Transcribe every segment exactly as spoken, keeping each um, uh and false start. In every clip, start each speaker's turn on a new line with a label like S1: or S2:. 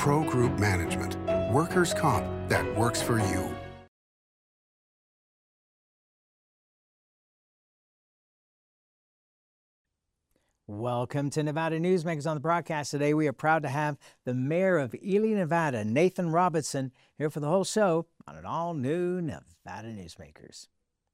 S1: Pro Group Management. Workers' comp that works for you.
S2: Welcome to Nevada Newsmakers. On the broadcast today, we are proud to have the mayor of Ely, Nevada, Nathan Robertson, here for the whole show on an all-new Nevada Newsmakers.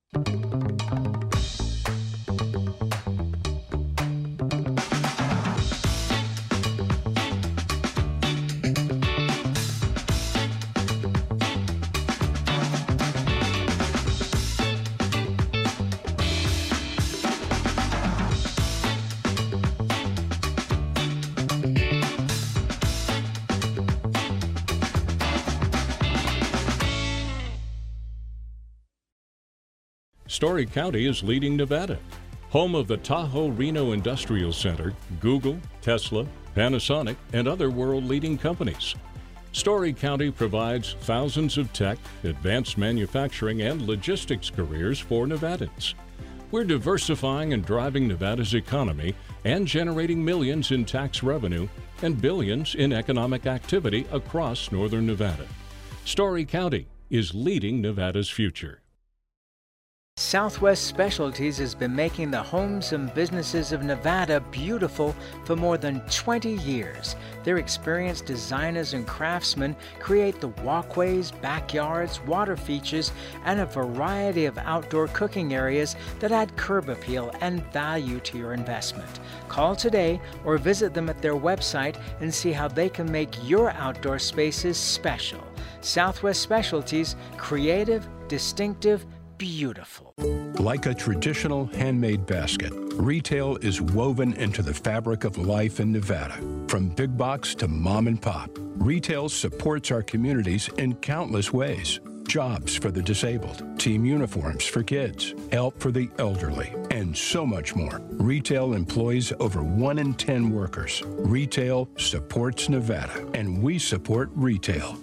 S3: Story County is leading Nevada. Home of the Tahoe Reno Industrial Center, Google, Tesla, Panasonic, and other world-leading companies. Story County provides thousands of tech, advanced manufacturing, and logistics careers for Nevadans. We're diversifying and driving Nevada's economy and generating millions in tax revenue and billions in economic activity across northern Nevada. Story County is leading Nevada's future.
S2: Southwest Specialties has been making the homes and businesses of Nevada beautiful for more than twenty years. Their experienced designers and craftsmen create the walkways, backyards, water features, and a variety of outdoor cooking areas that add curb appeal and value to your investment. Call today or visit them at their website and see how they can make your outdoor spaces special. Southwest Specialties, creative, distinctive, beautiful.
S4: Like a traditional handmade basket, retail is woven into the fabric of life in Nevada. From big box to mom and pop, retail supports our communities in countless ways. Jobs for the disabled, team uniforms for kids, help for the elderly, and so much more. Retail employs over one in ten workers. Retail supports Nevada, and we support retail.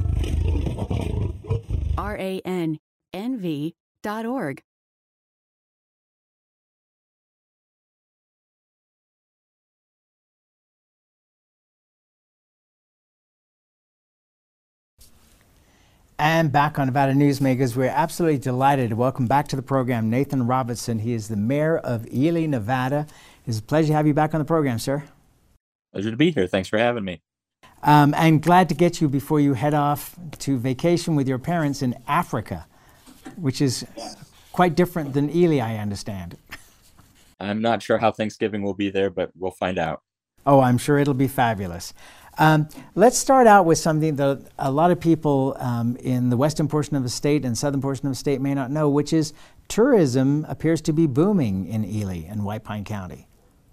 S5: R A N N V dot org.
S2: And back on Nevada Newsmakers, we're absolutely delighted to welcome back to the program Nathan Robertson. He is the mayor of Ely, Nevada. It's a pleasure to have you back on the program, sir.
S6: Pleasure to be here. Thanks for having me.
S2: Um, and glad to get you before you head off to vacation with your parents in Africa, which is quite different than Ely, I understand.
S6: I'm not sure how Thanksgiving will be there, but we'll find out.
S2: Oh, I'm sure it'll be fabulous. Um, let's start out with something that a lot of people um, in the western portion of the state and southern portion of the state may not know, which is tourism appears to be booming in Ely and White Pine County.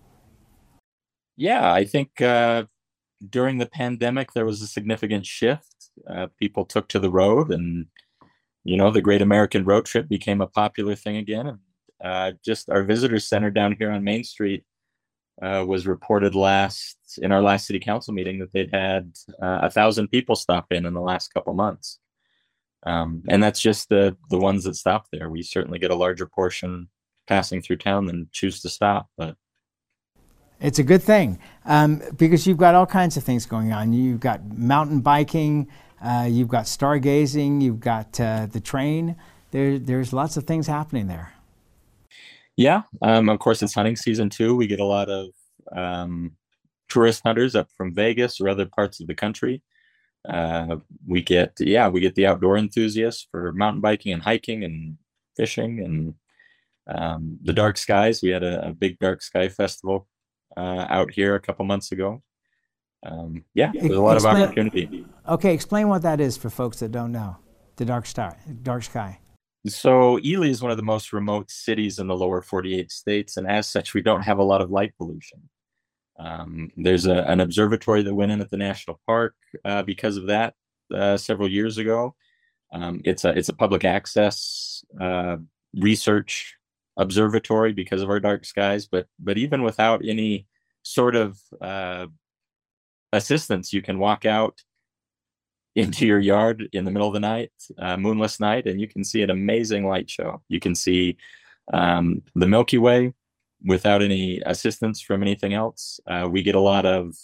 S6: Yeah, I think uh, during the pandemic, there was a significant shift. Uh, people took to the road, and you know, the Great American Road Trip became a popular thing again. And uh, just our visitor center down here on Main Street uh, was reported last in our last city council meeting that they'd had uh, a thousand people stop in in the last couple months. Um, and that's just the the ones that stop there. We certainly get a larger portion passing through town than choose to stop, but
S2: it's a good thing um, because you've got all kinds of things going on. You've got mountain biking. Uh, you've got stargazing, you've got uh, the train. There, there's lots of things happening there.
S6: Yeah, um, of course, it's hunting season too. We get a lot of um, tourist hunters up from Vegas or other parts of the country. Uh, we get, yeah, we get the outdoor enthusiasts for mountain biking and hiking and fishing and um, the dark skies. We had a, a big dark sky festival uh, out here a couple months ago. Um, yeah, there's a lot explain, of opportunity.
S2: Okay, explain what that is for folks that don't know, the dark star, dark sky.
S6: So Ely is one of the most remote cities in the lower forty-eight states, and as such, we don't have a lot of light pollution. Um, there's a, an observatory that went in at the national park uh, because of that uh, several years ago. Um, it's a it's a public access uh, research observatory because of our dark skies, but but even without any sort of uh, assistance, you can walk out into your yard in the middle of the night, uh, moonless night, and you can see an amazing light show. You can see um, the Milky Way without any assistance from anything else. Uh, we get a lot of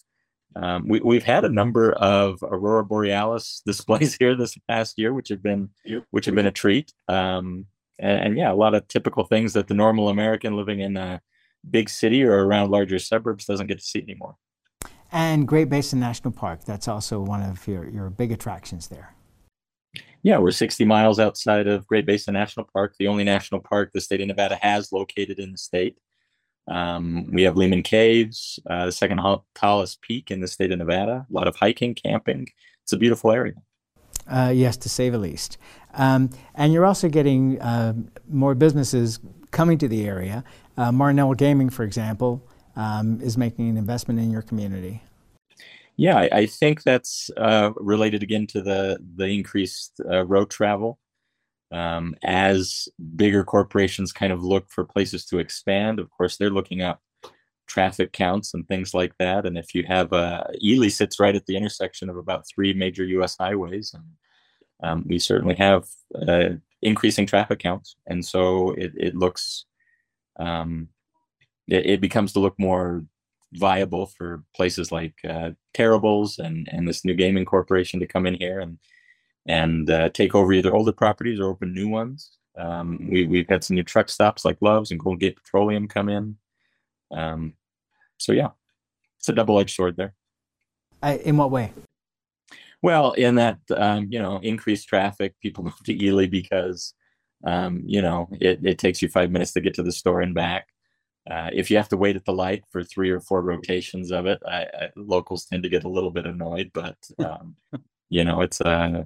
S6: Um, we, we've had a number of aurora borealis displays here this past year, which have been which have been a treat. Um, and, and yeah, a lot of typical things that the normal American living in a big city or around larger suburbs doesn't get to see anymore.
S2: And Great Basin National Park, that's also one of your, your big attractions there.
S6: Yeah, we're sixty miles outside of Great Basin National Park, the only national park the state of Nevada has located in the state. Um, we have Lehman Caves, uh, the second tallest peak in the state of Nevada. A lot of hiking, camping. It's a beautiful area.
S2: Uh, yes, to say the least. Um, and you're also getting uh, more businesses coming to the area. Uh, Marnell Gaming, for example, um, is making an investment in your community.
S6: Yeah, I, I think that's uh, related again to the, the increased uh, road travel. Um, as bigger corporations kind of look for places to expand, of course, they're looking up traffic counts and things like that. And if you have, uh, Ely sits right at the intersection of about three major U S highways, and um, we certainly have uh, increasing traffic counts. And so it, it looks, um, it, it becomes to look more viable for places like uh, Terribles and, and this new gaming corporation to come in here and and uh, take over either older properties or open new ones. Um, we, we've had some new truck stops like Love's and Golden Gate Petroleum come in. Um, so yeah, it's a double-edged sword there.
S2: Uh, in what way?
S6: Well, in that, um, you know, increased traffic, people move to Ely because, um, you know, it, it takes you five minutes to get to the store and back. Uh, if you have to wait at the light for three or four rotations of it, I, I, locals tend to get a little bit annoyed, but, um, you know, it's a, uh,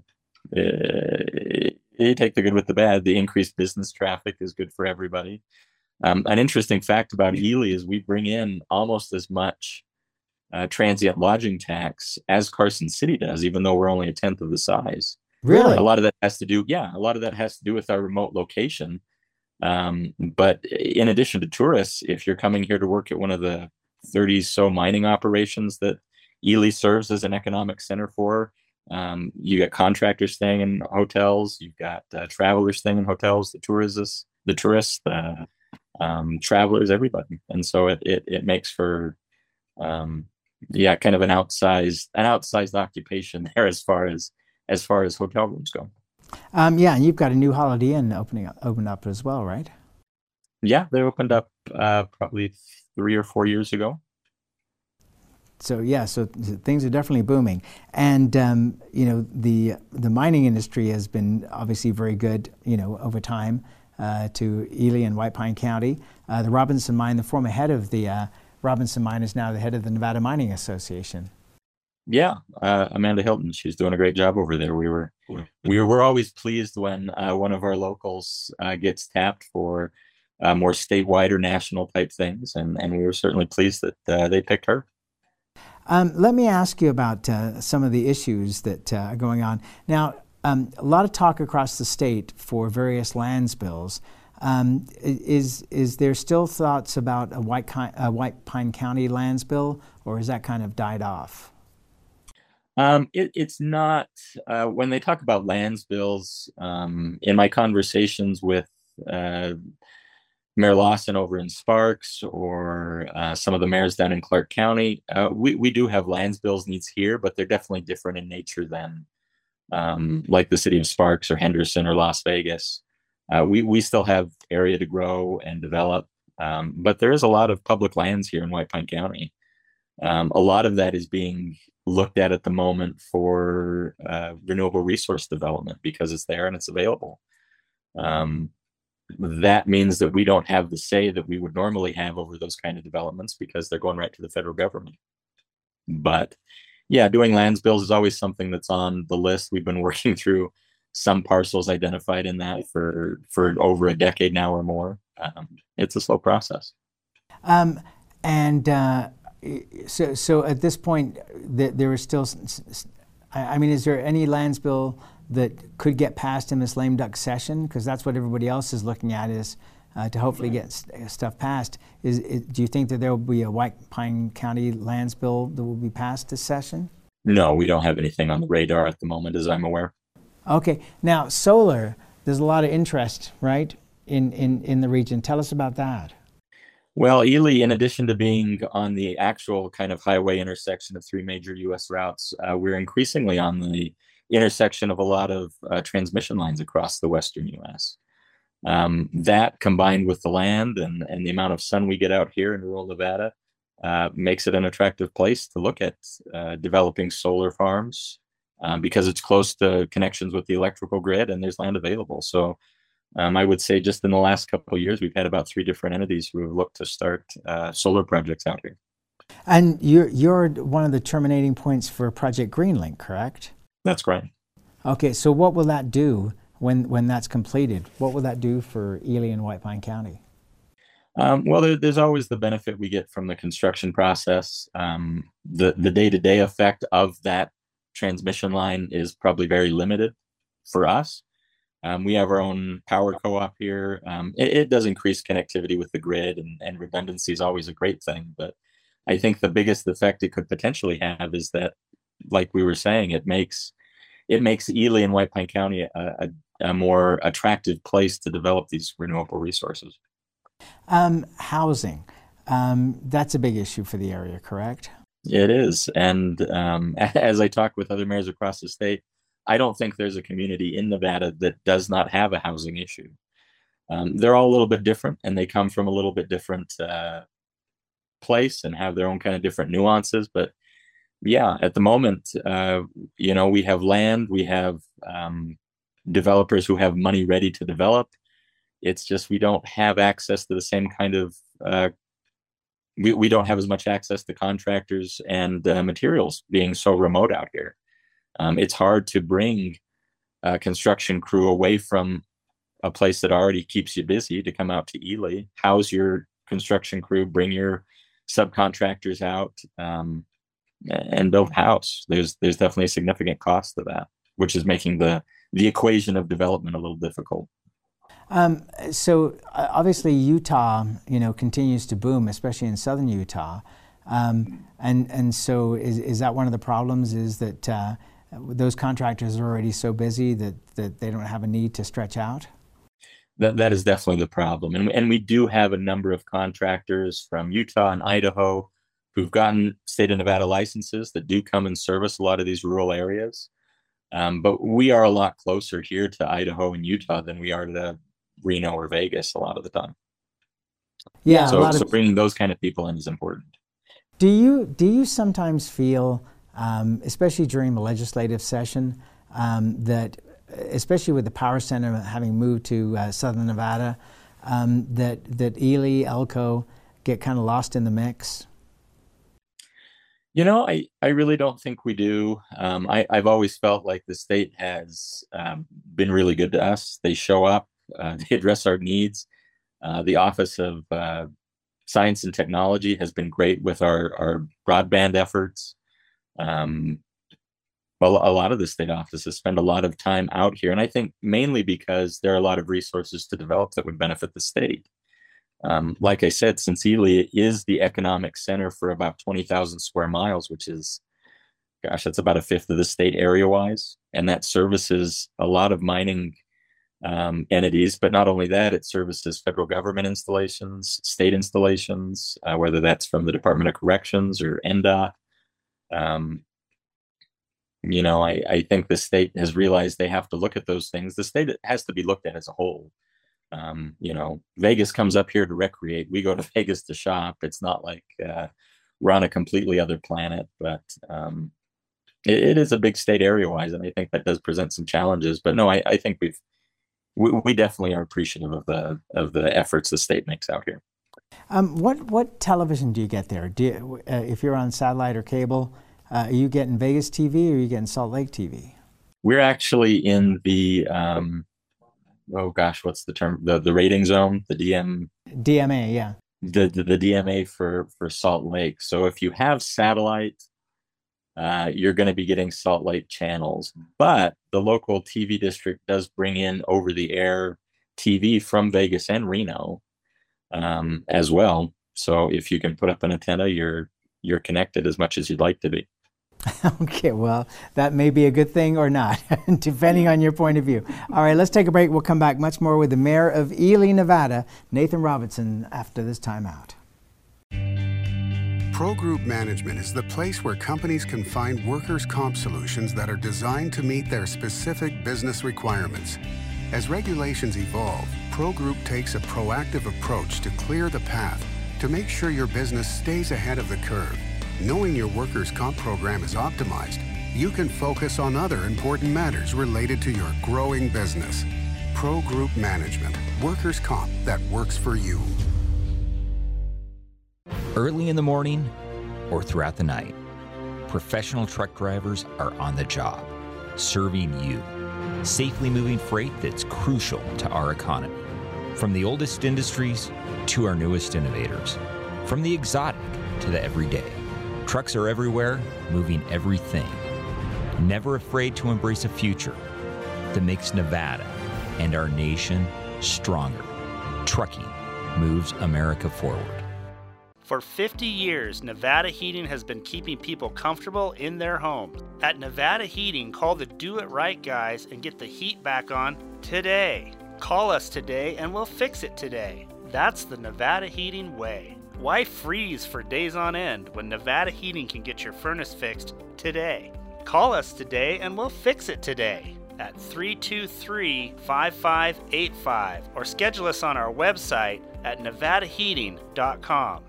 S6: Uh, you take the good with the bad. The increased business traffic is good for everybody. Um, an interesting fact about Ely is we bring in almost as much uh, transient lodging tax as Carson City does, even though we're only a tenth of the size.
S2: Really?
S6: A lot of that has to do, yeah, a lot of that has to do with our remote location. Um, but in addition to tourists, if you're coming here to work at one of the thirty so mining operations that Ely serves as an economic center for, Um, you got contractors staying in hotels. You've got uh, travelers staying in hotels. The tourists, the tourists, the um, travelers, everybody, and so it it, it makes for, um, yeah, kind of an outsized an outsized occupation there as far as as far as hotel rooms go.
S2: Um, yeah, and you've got a new Holiday Inn opening up, opened up as well, right?
S6: Yeah, they opened up uh, probably three or four years ago.
S2: So yeah, so things are definitely booming, and um, you know the the mining industry has been obviously very good, you know, over time uh, to Ely and White Pine County. Uh, the Robinson Mine, the former head of the uh, Robinson Mine, is now the head of the Nevada Mining Association.
S6: Yeah, uh, Amanda Hilton, she's doing a great job over there. We were we were always pleased when uh, one of our locals uh, gets tapped for uh, more statewide or national type things, and and we were certainly pleased that uh, they picked her.
S2: Um, let me ask you about uh, some of the issues that uh, are going on. Now, um, a lot of talk across the state for various lands bills. Um, is is there still thoughts about a White, a White Pine County lands bill, or has that kind of died off?
S6: Um, it, it's not, uh, when they talk about lands bills, um, in my conversations with uh, Mayor Lawson over in Sparks or uh, some of the mayors down in Clark County, uh, we, we do have lands bills needs here, but they're definitely different in nature than um, like the city of Sparks or Henderson or Las Vegas. Uh, we, we still have area to grow and develop, um, but there is a lot of public lands here in White Pine County. Um, a lot of that is being looked at at the moment for uh, renewable resource development because it's there and it's available. Um, that means that we don't have the say that we would normally have over those kind of developments because they're going right to the federal government. But yeah, doing lands bills is always something that's on the list. We've been working through some parcels identified in that for, for over a decade now or more. Um, it's a slow process.
S2: Um, and uh, so, so at this point, th there is still, I mean, is there any lands bill that could get passed in this lame duck session? Because that's what everybody else is looking at, is uh, to hopefully get st stuff passed. Is, is, do you think that there will be a White Pine County lands bill that will be passed this session?
S6: No, we don't have anything on the radar at the moment, as I'm aware.
S2: Okay. Now, solar, there's a lot of interest, right, in, in, in the region. Tell us about that.
S6: Well, Ely, in addition to being on the actual kind of highway intersection of three major U S routes, uh, we're increasingly on the intersection of a lot of uh, transmission lines across the western U S. Um, that combined with the land and, and the amount of sun we get out here in rural Nevada uh, makes it an attractive place to look at uh, developing solar farms um, because it's close to connections with the electrical grid and there's land available. So um, I would say just in the last couple of years, we've had about three different entities who have looked to start uh, solar projects out here.
S2: And you're, you're one of the terminating points for Project Greenlink, correct?
S6: That's correct.
S2: Okay, so what will that do when, when that's completed? What will that do for Ely and White Pine County?
S6: Um, well, there, there's always the benefit we get from the construction process. Um, the, the day-to-day effect of that transmission line is probably very limited for us. Um, we have our own power co-op here. Um, it, it does increase connectivity with the grid, and, and redundancy is always a great thing. But I think the biggest effect it could potentially have is that, like we were saying, it makes it makes Ely and White Pine County a, a, a more attractive place to develop these renewable resources.
S2: Um, housing, um, that's a big issue for the area, correct?
S6: It is. And um, as I talk with other mayors across the state, I don't think there's a community in Nevada that does not have a housing issue. Um, they're all a little bit different, and they come from a little bit different uh, place and have their own kind of different nuances. But yeah, at the moment, uh, you know, we have land, we have um, developers who have money ready to develop. It's just we don't have access to the same kind of, uh, we, we don't have as much access to contractors and uh, materials being so remote out here. Um, it's hard to bring a construction crew away from a place that already keeps you busy to come out to Ely, house your construction crew, bring your subcontractors out, um, and build a house. There's there's definitely a significant cost to that, which is making the the equation of development a little difficult.
S2: Um, so uh, obviously Utah, you know, continues to boom, especially in southern Utah, um, and and so is is that one of the problems? Is that uh, those contractors are already so busy that that they don't have a need to stretch out?
S6: That that is definitely the problem, and and we do have a number of contractors from Utah and Idaho who've gotten state of Nevada licenses that do come and service a lot of these rural areas. Um, but we are a lot closer here to Idaho and Utah than we are to Reno or Vegas a lot of the time.
S2: Yeah,
S6: so,
S2: a lot
S6: so
S2: of,
S6: bringing those kind of people in is important.
S2: Do you do you sometimes feel, um, especially during the legislative session, um, that, especially with the Power Center having moved to uh, Southern Nevada, um, that that Ely, Elko get kind of lost in the mix?
S6: You know, I, I really don't think we do. Um, I, I've always felt like the state has um, been really good to us. They show up, uh, they address our needs. Uh, the Office of uh, Science and Technology has been great with our, our broadband efforts. Um, well, a lot of the state offices spend a lot of time out here, and I think mainly because there are a lot of resources to develop that would benefit the state. Um, like I said, since Ely is the economic center for about twenty thousand square miles, which is, gosh, that's about a fifth of the state area-wise, and that services a lot of mining um, entities. But not only that, it services federal government installations, state installations, uh, whether that's from the Department of Corrections or N D O T. Um, you know, I, I think the state has realized they have to look at those things. The state has to be looked at as a whole. Um, you know, Vegas comes up here to recreate. We go to Vegas to shop. It's not like uh, we're on a completely other planet, but um, it, it is a big state area-wise, and I think that does present some challenges. But no, I, I think we've we, we definitely are appreciative of the of the efforts the state makes out here.
S2: Um, what what television do you get there? Do you, uh, if you're on satellite or cable, uh, are you getting Vegas T V or are you getting Salt Lake T V?
S6: We're actually in the um, oh gosh, what's the term? The the rating zone, the D M
S2: D M A, yeah.
S6: The, the the D M A for for Salt Lake. So if you have satellite, uh, you're going to be getting Salt Lake channels. But the local T V district does bring in over-the-air T V from Vegas and Reno um, as well. So if you can put up an antenna, you're you're connected as much as you'd like to be.
S2: Okay, well, that may be a good thing or not, depending on your point of view. All right, let's take a break. We'll come back much more with the mayor of Ely, Nevada, Nathan Robinson, after this time out.
S1: Pro Group Management is the place where companies can find workers' comp solutions that are designed to meet their specific business requirements. As regulations evolve, Pro Group takes a proactive approach to clear the path to make sure your business stays ahead of the curve. Knowing your workers' comp program is optimized, you can focus on other important matters related to your growing business. Pro Group Management, workers' comp that works for you.
S7: Early in the morning or throughout the night, professional truck drivers are on the job, serving you, safely moving freight that's crucial to our economy. From the oldest industries to our newest innovators, from the exotic to the everyday, trucks are everywhere, moving everything. Never afraid to embrace a future that makes Nevada and our nation stronger. Trucking moves America forward.
S8: For fifty years, Nevada Heating has been keeping people comfortable in their homes. At Nevada Heating, call the Do It Right guys and get the heat back on today. Call us today and we'll fix it today. That's the Nevada Heating way. Why freeze for days on end when Nevada Heating can get your furnace fixed today? Call us today and we'll fix it today at three two three, five five eight five or schedule us on our website at nevada heating dot com.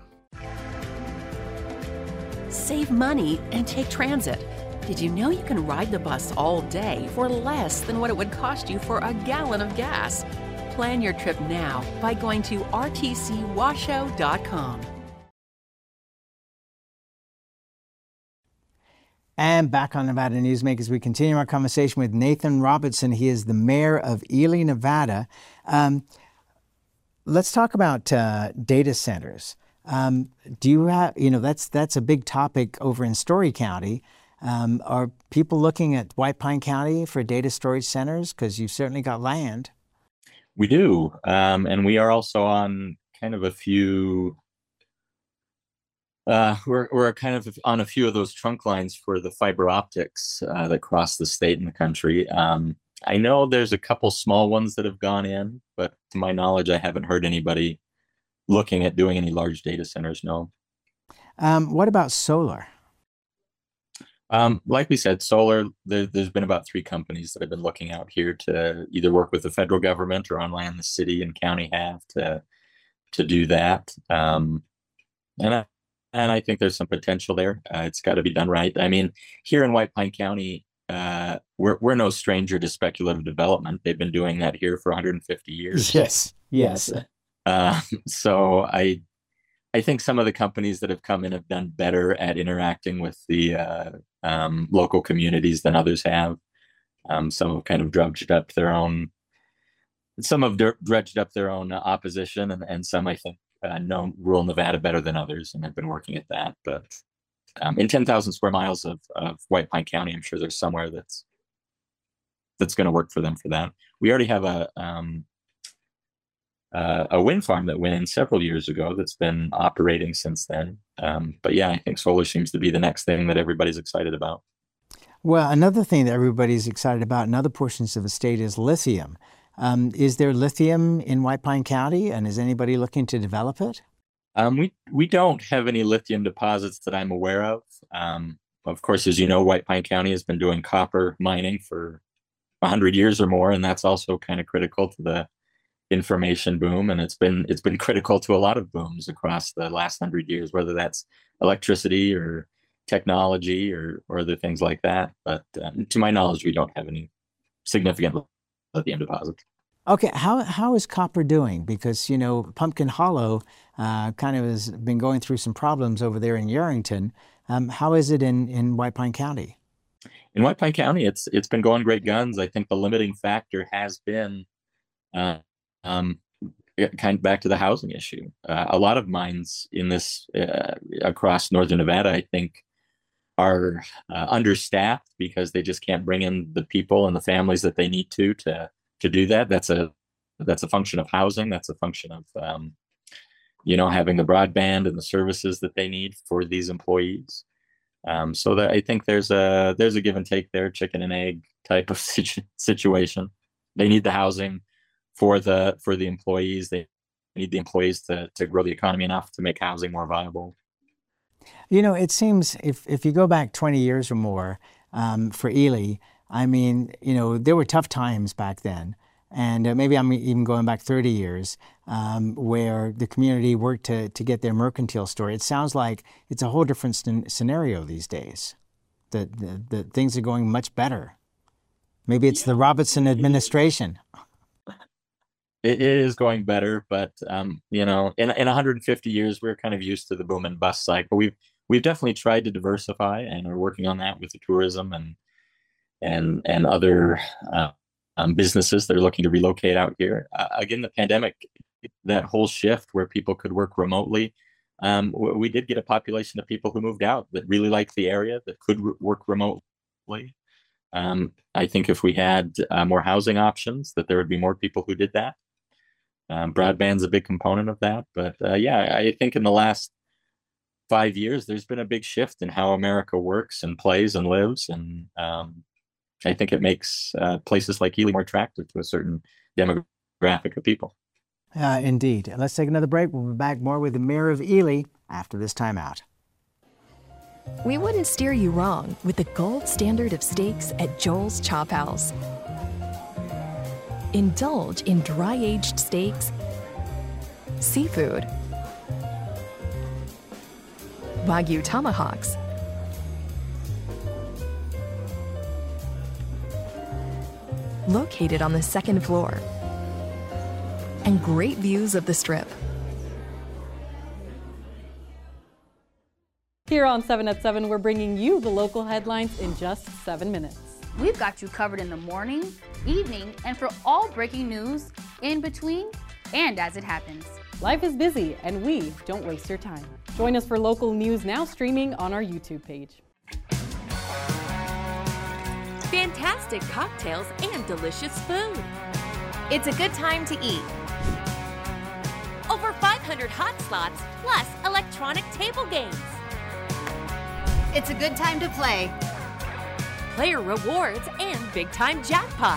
S9: Save money and take transit. Did you know you can ride the bus all day for less than what it would cost you for a gallon of gas? Plan your trip now by going to r t c washoe dot com.
S2: And back on Nevada Newsmakers, we continue our conversation with Nathan Robertson. He is the mayor of Ely, Nevada. Um, let's talk about uh, data centers. Um, do you have, you know, that's that's a big topic over in Story County. Um, are people looking at White Pine County for data storage centers? Because you've certainly got land.
S6: We do. Um, and we are also on kind of a few, uh, we're, we're kind of on a few of those trunk lines for the fiber optics uh, that cross the state and the country. Um, I know there's a couple small ones that have gone in, but to my knowledge, I haven't heard anybody looking at doing any large data centers, no.
S2: Um, what about solar?
S6: Um, like we said, solar, there, there's been about three companies that have been looking out here to either work with the federal government or on land the city and county have to to do that. Um, and, I, and I think there's some potential there. Uh, it's got to be done right. I mean, here in White Pine County, uh, we're, we're no stranger to speculative development. They've been doing that here for one hundred fifty years.
S2: Yes, yes.
S6: Uh, so I, I think some of the companies that have come in have done better at interacting with the uh, um, local communities than others have. Um, some have kind of dredged up their own, some have dredged up their own opposition, and, and some I think uh, know rural Nevada better than others and have been working at that. But um, in ten thousand square miles of, of White Pine County, I'm sure there's somewhere that's that's going to work for them for that. We already have a um, Uh, a wind farm that went in several years ago that's been operating since then. Um, but yeah, I think solar seems to be the next thing that everybody's excited about.
S2: Well, another thing that everybody's excited about in other portions of the state is lithium. Um, is there lithium in White Pine County, and is anybody looking to develop it?
S6: Um, we, we don't have any lithium deposits that I'm aware of. Um, of course, as you know, White Pine County has been doing copper mining for one hundred years or more, and that's also kind of critical to the information boom, and it's been it's been critical to a lot of booms across the last hundred years, whether that's electricity or technology or or other things like that. But uh, to my knowledge, we don't have any significant lithium deposits.
S2: Okay, how how is copper doing? Because you know Pumpkin Hollow uh, kind of has been going through some problems over there in Yerington. Um, how is it in in White Pine County?
S6: In White Pine County, it's it's been going great guns. I think the limiting factor has been. Uh, Um, kind of back to the housing issue. Uh, a lot of mines in this uh, across northern Nevada, I think, are uh, understaffed because they just can't bring in the people and the families that they need to to to do that. That's a that's a function of housing. That's a function of um, you know having the broadband and the services that they need for these employees. Um, so that I think there's a there's a give and take there, chicken and egg type of situ- situation. They need the housing for the for the employees. They need the employees to to grow the economy enough to make housing more viable.
S2: You know, it seems if, if you go back twenty years or more um, for Ely, I mean, you know, there were tough times back then. And uh, maybe I'm even going back thirty years um, where the community worked to, to get their mercantile store. It sounds like it's a whole different st- scenario these days. That the, the things are going much better. Maybe it's the Robertson administration.
S6: It is going better, but um, you know, in in one hundred fifty years, we're kind of used to the boom and bust cycle. We've we've definitely tried to diversify, and are working on that with the tourism and and and other uh, um, businesses that are looking to relocate out here. Uh, again, the pandemic, that whole shift where people could work remotely, um, we did get a population of people who moved out that really liked the area, that could re- work remotely. Um, I think if we had uh, more housing options, that there would be more people who did that. Um, broadband's a big component of that, but uh, yeah, I think in the last five years, there's been a big shift in how America works and plays and lives, and um, I think it makes uh, places like Ely more attractive to a certain demographic of people.
S2: Uh, indeed. Let's take another break. We'll be back more with the mayor of Ely after this timeout.
S10: We wouldn't steer you wrong with the gold standard of steaks at Joel's Chop House. Indulge in dry-aged steaks, seafood, Wagyu tomahawks, located on the second floor, and great views of the Strip.
S11: Here on seven at seven, we're bringing you the local headlines in just seven minutes.
S12: We've got you covered in the morning, evening, and for all breaking news in between and as it happens.
S11: Life is busy, and we don't waste your time. Join us for local news now streaming on our YouTube page.
S13: Fantastic cocktails and delicious food.
S14: It's a good time to eat.
S13: Over five hundred hot slots, plus electronic table games.
S14: It's a good time to play.
S13: Player rewards and big-time jackpots.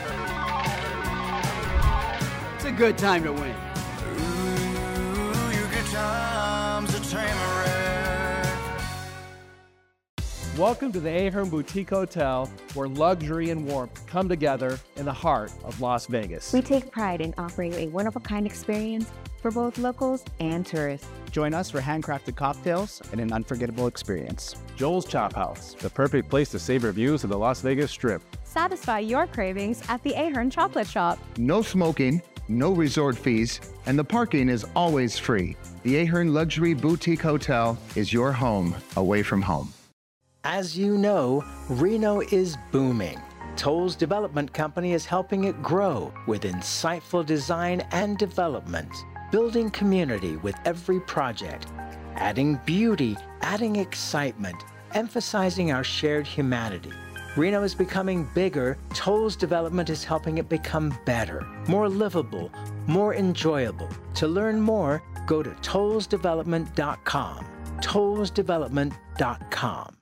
S15: It's a good time to win.
S16: Ooh, your good times at Tamarack.
S17: Welcome to the Ahern Boutique Hotel, where luxury and warmth come together in the heart of Las Vegas.
S18: We take pride in offering a one-of-a-kind experience for both locals and tourists.
S15: Join us for handcrafted cocktails and an unforgettable experience.
S17: Joel's Chop House, the perfect place to savor views of the Las Vegas Strip.
S19: Satisfy your cravings at the Ahern Chocolate Shop.
S20: No smoking, no resort fees, and the parking is always free. The Ahern Luxury Boutique Hotel is your home away from home.
S2: As you know, Reno is booming. Toll's Development Company is helping it grow with insightful design and development, building community with every project, adding beauty, adding excitement, emphasizing our shared humanity. Reno is becoming bigger. Toll's Development is helping it become better, more livable, more enjoyable. To learn more, go to tolls development dot com. tolls development dot com.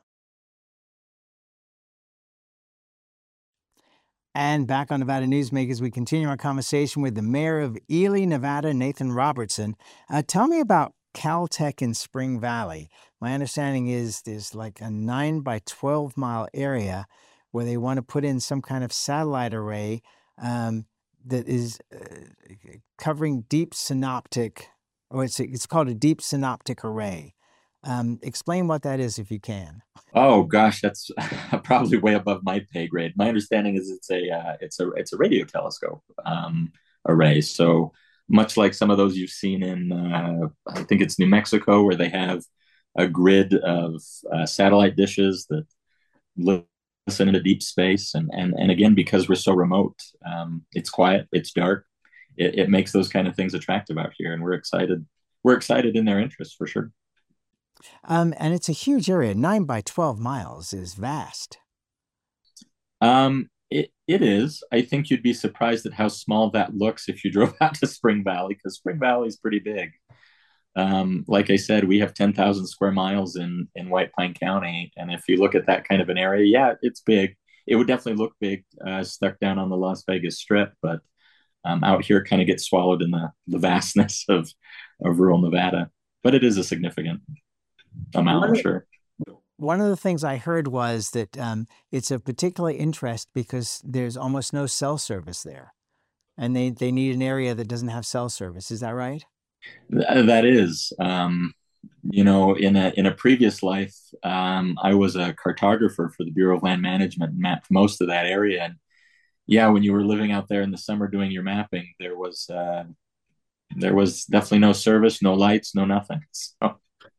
S2: And back on Nevada Newsmakers, we continue our conversation with the mayor of Ely, Nevada, Nathan Robertson. Uh, tell me about Caltech in Spring Valley. My understanding is there's like a nine by twelve mile area where they want to put in some kind of satellite array um, that is uh, covering deep synoptic, or it's, it's called a deep synoptic array. Um, explain what that is if you can.
S6: Oh gosh, that's probably way above my pay grade. My understanding is it's a uh, it's a it's a radio telescope um, array. So much like some of those you've seen in uh, I think it's New Mexico, where they have a grid of uh, satellite dishes that listen into deep space, and and and again, because we're so remote, um, it's quiet, it's dark. It, it makes those kind of things attractive out here, and we're excited. We're excited in their interest for sure.
S2: Um, and it's a huge area. Nine by twelve miles is vast.
S6: Um, it it is. I think you'd be surprised at how small that looks if you drove out to Spring Valley, because Spring Valley is pretty big. Um, like I said, we have ten thousand square miles in in White Pine County, and if you look at that kind of an area, yeah, it's big. It would definitely look big uh, stuck down on the Las Vegas Strip, but um, out here, kind of gets swallowed in the the vastness of of rural Nevada. But it is a significant. amount, sure.
S2: One of the things I heard was that um, it's of particular interest because there's almost no cell service there, and they, they need an area that doesn't have cell service. Is that right?
S6: Th- that is. Um, you know, in a in a previous life, um, I was a cartographer for the Bureau of Land Management and mapped most of that area. And yeah, when you were living out there in the summer doing your mapping, there was uh, there was definitely no service, no lights, no nothing. So.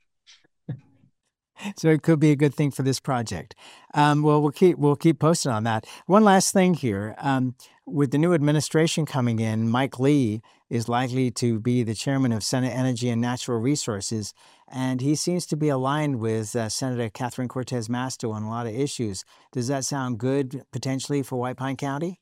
S2: So it could be a good thing for this project. Um, well, we'll keep we'll keep posted on that. One last thing here. Um, with the new administration coming in, Mike Lee is likely to be the chairman of Senate Energy and Natural Resources, and he seems to be aligned with uh, Senator Catherine Cortez Masto on a lot of issues. Does that sound good potentially for White Pine County?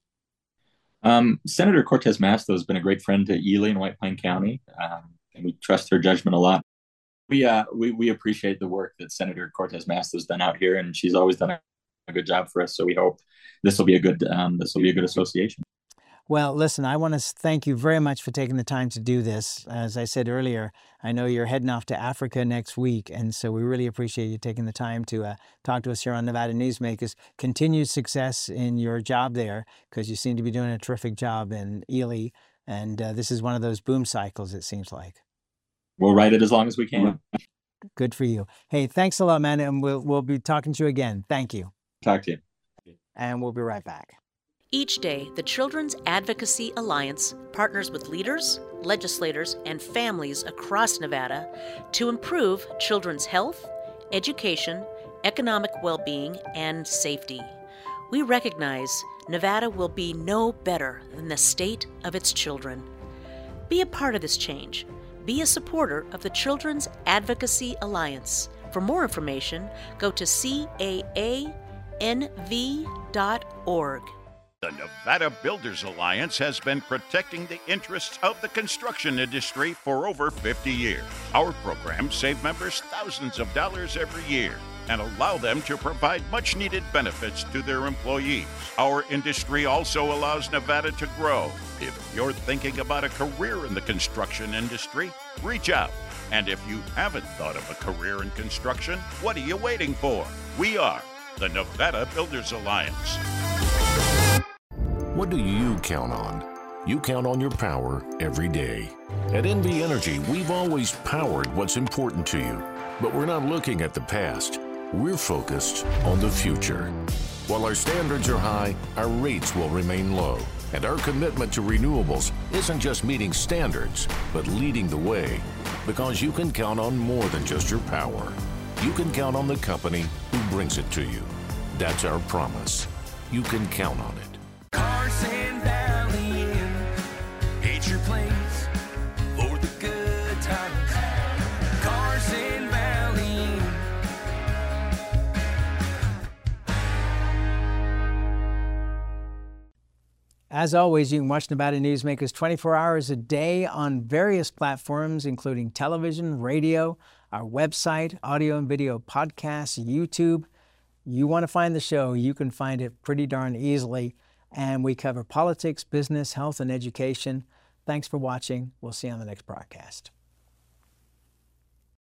S6: Um, Senator Cortez Masto has been a great friend to Ely and White Pine County, um, and we trust her judgment a lot. We, uh, we we appreciate the work that Senator Cortez Masto has done out here, and she's always done a, a good job for us. So we hope this will be a good um, this will be a good association.
S2: Well, listen, I want to thank you very much for taking the time to do this. As I said earlier, I know you're heading off to Africa next week, and so we really appreciate you taking the time to uh, talk to us here on Nevada Newsmakers. Continued success in your job there, because you seem to be doing a terrific job in Ely, and uh, this is one of those boom cycles, it seems like.
S6: We'll write it as long as we can.
S2: Good for you. Hey, thanks a lot, man, and we'll we'll be talking to you again. Thank you.
S6: Talk to you.
S2: And we'll be right back.
S21: Each day, the Children's Advocacy Alliance partners with leaders, legislators, and families across Nevada to improve children's health, education, economic well-being, and safety. We recognize Nevada will be no better than the state of its children. Be a part of this change. Be a supporter of the Children's Advocacy Alliance. For more information, go to C A A N V dot org.
S22: The Nevada Builders Alliance has been protecting the interests of the construction industry for over fifty years. Our programs save members thousands of dollars every year and allow them to provide much-needed benefits to their employees. Our industry also allows Nevada to grow. If you're thinking about a career in the construction industry, reach out. And if you haven't thought of a career in construction, what are you waiting for? We are the Nevada Builders Alliance.
S23: What do you count on? You count on your power every day. At N V Energy, we've always powered what's important to you, but we're not looking at the past. We're focused on the future. While our standards are high, our rates will remain low. And our commitment to renewables isn't just meeting standards, but leading the way. Because you can count on more than just your power. You can count on the company who brings it to you. That's our promise. You can count on it.
S16: Carson Valley Inn, it's your place for the good times. Carson Valley Inn.
S2: As always, you can watch Nevada Newsmakers twenty-four hours a day on various platforms, including television, radio, our website, audio and video podcasts, YouTube. You want to find the show, you can find it pretty darn easily. And we cover politics, business, health, and education. Thanks for watching. We'll see you on the next broadcast.